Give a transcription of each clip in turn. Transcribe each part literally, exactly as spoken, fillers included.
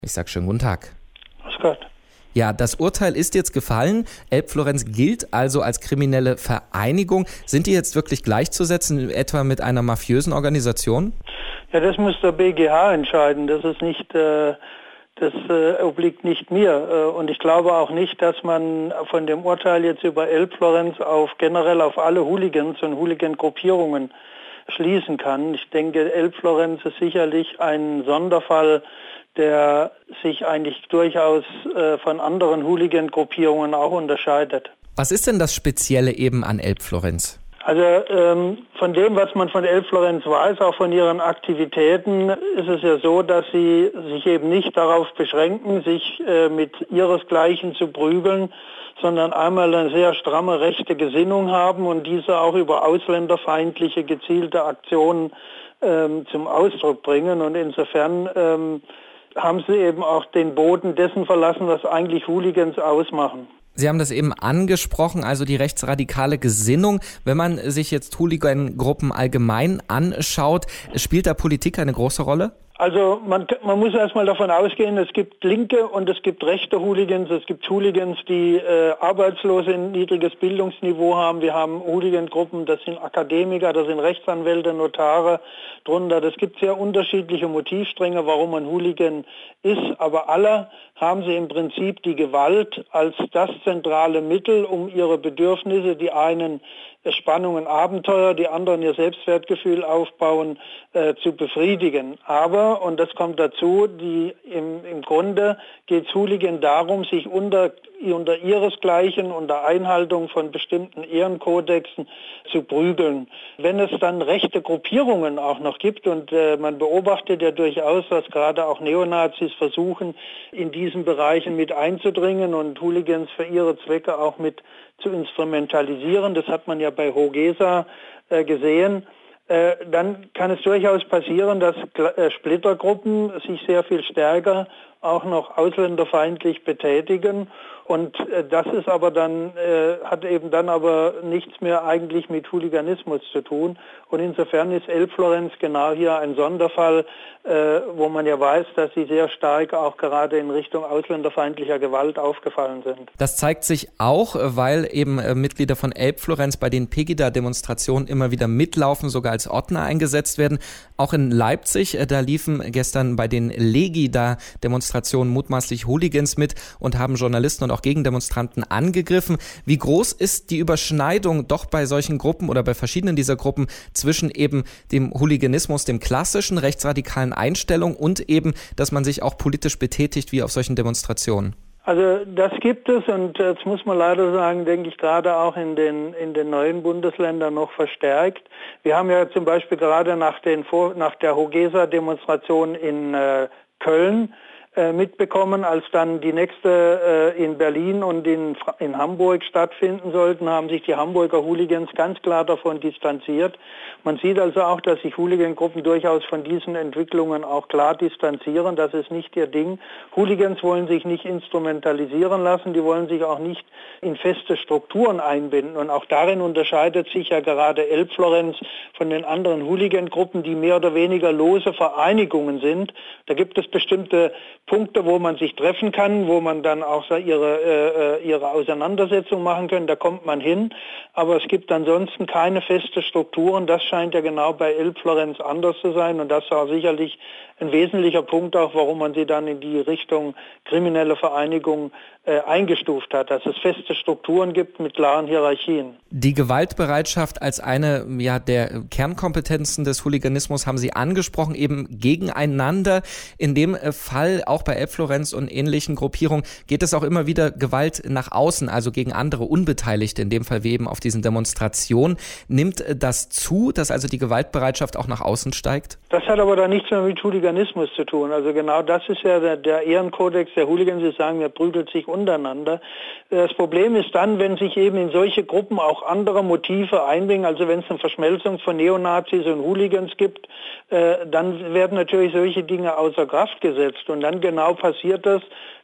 Ich sage schönen guten Tag. Grüß Gott. Ja, das Urteil ist jetzt gefallen. Elbflorenz gilt also als kriminelle Vereinigung. Sind die jetzt wirklich gleichzusetzen, etwa mit einer mafiösen Organisation? Ja, das muss der B G H entscheiden. Das ist nicht, äh, das äh, obliegt nicht mir. Äh, und ich glaube auch nicht, dass man von dem Urteil jetzt über Elbflorenz auf generell auf alle Hooligans und Hooligan-Gruppierungen schließen kann. Ich denke, Elbflorenz ist sicherlich ein Sonderfall, der sich eigentlich durchaus äh, von anderen Hooligan-Gruppierungen auch unterscheidet. Was ist denn das Spezielle eben an Elbflorenz? Also ähm, von dem, was man von Elbflorenz weiß, auch von ihren Aktivitäten, ist es ja so, dass sie sich eben nicht darauf beschränken, sich äh, mit ihresgleichen zu prügeln, sondern einmal eine sehr stramme rechte Gesinnung haben und diese auch über ausländerfeindliche, gezielte Aktionen ähm, zum Ausdruck bringen. Und insofern ähm, haben sie eben auch den Boden dessen verlassen, was eigentlich Hooligans ausmachen. Sie haben das eben angesprochen, also die rechtsradikale Gesinnung. Wenn man sich jetzt Hooligan-Gruppen allgemein anschaut, spielt da Politik eine große Rolle? Also man, man muss erstmal davon ausgehen, es gibt linke und es gibt rechte Hooligans. Es gibt Hooligans, die äh, Arbeitslose, ein niedriges Bildungsniveau haben. Wir haben Hooligan-Gruppen, das sind Akademiker, das sind Rechtsanwälte, Notare drunter. Das gibt sehr unterschiedliche Motivstränge, warum man Hooligan ist. Aber alle haben sie im Prinzip die Gewalt als das zentrale Mittel, um ihre Bedürfnisse, die einen Spannung und Abenteuer, die anderen ihr Selbstwertgefühl aufbauen, äh, zu befriedigen. Aber, und das kommt dazu, die im, im Grunde geht es Hooligan darum, sich unter, unter ihresgleichen, unter Einhaltung von bestimmten Ehrenkodexen zu prügeln. Wenn es dann rechte Gruppierungen auch noch gibt, und äh, man beobachtet ja durchaus, dass gerade auch Neonazis versuchen, in diesen Bereichen mit einzudringen und Hooligans für ihre Zwecke auch mit zu instrumentalisieren, das hat man ja bei Hogesa äh, gesehen, äh, dann kann es durchaus passieren, dass äh, Splittergruppen sich sehr viel stärker auch noch ausländerfeindlich betätigen. Und äh, das ist aber dann, äh, hat eben dann aber nichts mehr eigentlich mit Hooliganismus zu tun. Und insofern ist Elbflorenz genau hier ein Sonderfall, äh, wo man ja weiß, dass sie sehr stark auch gerade in Richtung ausländerfeindlicher Gewalt aufgefallen sind. Das zeigt sich auch, weil eben äh, Mitglieder von Elbflorenz bei den Pegida-Demonstrationen immer wieder mitlaufen, sogar als Ordner eingesetzt werden. Auch in Leipzig, äh, da liefen gestern bei den Legida-Demonstrationen mutmaßlich Hooligans mit und haben Journalisten und auch Gegendemonstranten angegriffen. Wie groß ist die Überschneidung doch bei solchen Gruppen oder bei verschiedenen dieser Gruppen zwischen eben dem Hooliganismus, dem klassischen rechtsradikalen Einstellung und eben, dass man sich auch politisch betätigt wie auf solchen Demonstrationen? Also das gibt es und das muss man leider sagen, denke ich, gerade auch in den, in den neuen Bundesländern noch verstärkt. Wir haben ja zum Beispiel gerade nach, den, nach der Hogesa-Demonstration in äh, Köln äh, mitbekommen, als dann die nächste äh, in Berlin und in, in Hamburg stattfinden sollten, haben sich die Hamburger Hooligans ganz klar davon distanziert. Man sieht also auch, dass sich Hooligan-Gruppen durchaus von diesen Entwicklungen auch klar distanzieren. Das ist nicht ihr Ding. Hooligans wollen sich nicht instrumentalisieren lassen, die wollen sich auch nicht in feste Strukturen einbinden. Und auch darin unterscheidet sich ja gerade Elbflorenz von den anderen Hooligan-Gruppen, die mehr oder weniger lose Vereinigungen sind. Da gibt es bestimmte Punkte, wo man sich treffen kann, wo man dann auch ihre, äh, ihre Auseinandersetzung machen kann, da kommt man hin. Aber es gibt ansonsten keine feste Strukturen. Das scheint ja genau bei Elbflorenz anders zu sein. Und das war sicherlich ein wesentlicher Punkt auch, warum man sie dann in die Richtung kriminelle Vereinigung äh, eingestuft hat, dass es feste Strukturen gibt mit klaren Hierarchien. Die Gewaltbereitschaft als eine ja, der Kernkompetenzen des Hooliganismus haben Sie angesprochen, eben gegeneinander. In dem Fall, auch bei Elbflorenz und ähnlichen Gruppierungen, geht es auch immer wieder Gewalt nach außen, also gegen andere Unbeteiligte, in dem Fall wie eben auf diesen Demonstrationen. Nimmt das zu, dass also die Gewaltbereitschaft auch nach außen steigt? Das hat aber dann nichts mehr mit Hooliganismus zu tun. Also genau das ist ja der, der Ehrenkodex der Hooligans. Sie sagen, wer prügelt sich untereinander. Das Problem ist dann, wenn sich eben in solche Gruppen auch andere Motive einbringen, also wenn es eine Verschmelzung von Neonazis und Hooligans gibt, äh, dann werden natürlich solche Dinge außer Kraft gesetzt. Und dann genau passiert das,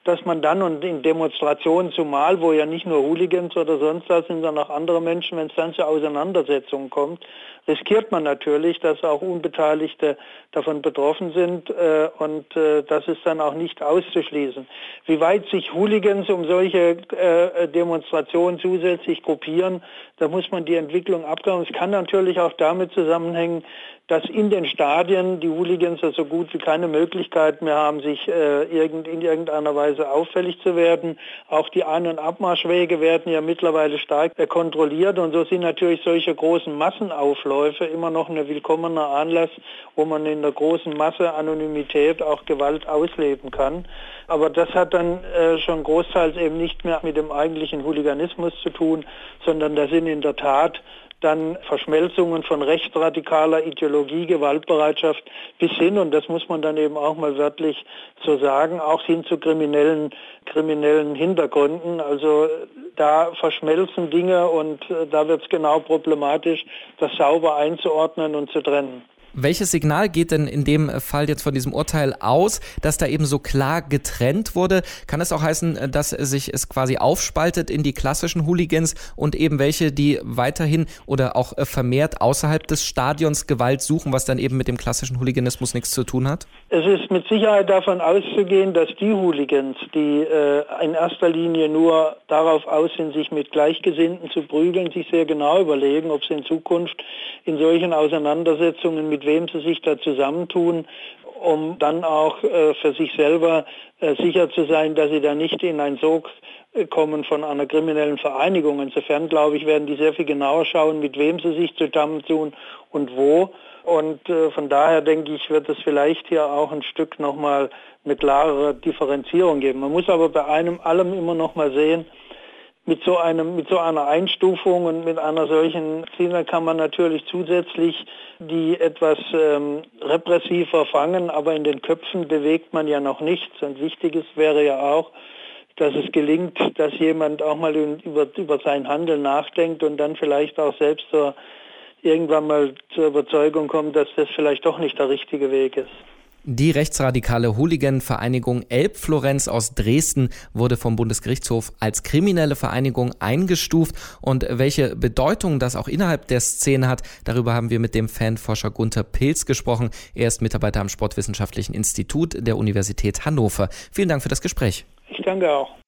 dass man dann und in Demonstrationen zumal, wo ja nicht nur Hooligans oder sonst was sind, sondern auch andere Menschen, wenn es dann zu Auseinandersetzungen kommt, riskiert man natürlich, dass auch Unbeteiligte davon betroffen sind äh, und äh, das ist dann auch nicht auszuschließen. Wie weit sich Hooligans um solche äh, Demonstrationen zusätzlich gruppieren, da muss man die Entwicklung abklären. Es kann natürlich auch damit zusammenhängen, dass in den Stadien die Hooligans ja so gut wie keine Möglichkeit mehr haben, sich äh, irgend, in irgendeiner Weise auffällig zu werden. Auch die An- und Abmarschwege werden ja mittlerweile stark äh, kontrolliert und so sind natürlich solche großen Massenaufläufe immer noch ein willkommener Anlass, wo man in der großen Masse Anonymität auch Gewalt ausleben kann. Aber das hat dann äh, schon großteils eben nicht mehr mit dem eigentlichen Hooliganismus zu tun, sondern das sind in der Tat dann Verschmelzungen von rechtsradikaler Ideologie, Gewaltbereitschaft bis hin, und das muss man dann eben auch mal wörtlich so sagen, auch hin zu kriminellen, kriminellen Hintergründen. Also da verschmelzen Dinge und äh, da wird es genau problematisch, das sauber einzuordnen und zu trennen. Welches Signal geht denn in dem Fall jetzt von diesem Urteil aus, dass da eben so klar getrennt wurde? Kann es auch heißen, dass sich es quasi aufspaltet in die klassischen Hooligans und eben welche, die weiterhin oder auch vermehrt außerhalb des Stadions Gewalt suchen, was dann eben mit dem klassischen Hooliganismus nichts zu tun hat? Es ist mit Sicherheit davon auszugehen, dass die Hooligans, die äh, in erster Linie nur darauf aus sind, sich mit Gleichgesinnten zu prügeln, sich sehr genau überlegen, ob sie in Zukunft in solchen Auseinandersetzungen, mit wem sie sich da zusammentun, um dann auch äh, für sich selber äh, sicher zu sein, dass sie da nicht in ein Sog äh, kommen von einer kriminellen Vereinigung. Insofern, glaube ich, werden die sehr viel genauer schauen, mit wem sie sich zusammentun und wo. Und äh, von daher, denke ich, wird es vielleicht hier auch ein Stück nochmal eine klarere Differenzierung geben. Man muss aber bei einem allem immer noch mal sehen, Mit so einem, mit so einer Einstufung und mit einer solchen Ziele kann man natürlich zusätzlich die etwas ähm, repressiver fangen, aber in den Köpfen bewegt man ja noch nichts. Und wichtig ist, wäre ja auch, dass es gelingt, dass jemand auch mal über, über sein Handeln nachdenkt und dann vielleicht auch selbst zur, irgendwann mal zur Überzeugung kommt, dass das vielleicht doch nicht der richtige Weg ist. Die rechtsradikale Hooligan-Vereinigung Elbflorenz aus Dresden wurde vom Bundesgerichtshof als kriminelle Vereinigung eingestuft. Und welche Bedeutung das auch innerhalb der Szene hat, darüber haben wir mit dem Fanforscher Gunter Pilz gesprochen. Er ist Mitarbeiter am Sportwissenschaftlichen Institut der Universität Hannover. Vielen Dank für das Gespräch. Ich danke auch.